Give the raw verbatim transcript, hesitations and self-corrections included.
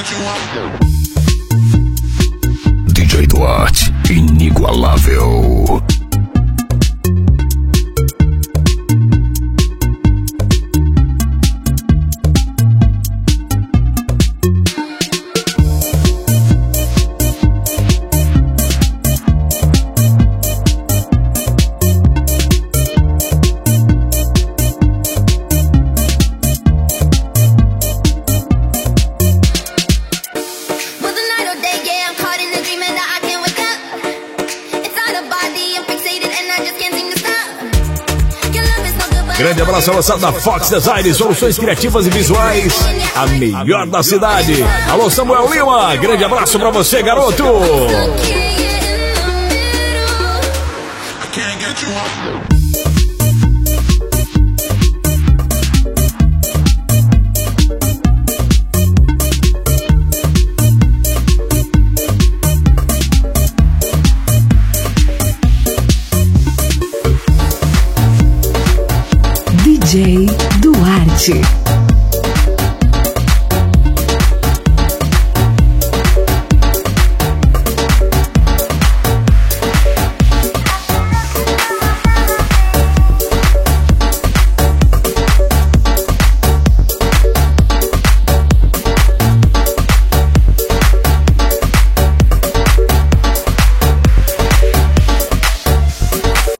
D J Duarte, inigualável. Grande abraço, moçada da Fox Design, soluções criativas e visuais, a melhor da cidade. Alô, Samuel Lima, grande abraço pra você, garoto. D J Duarte.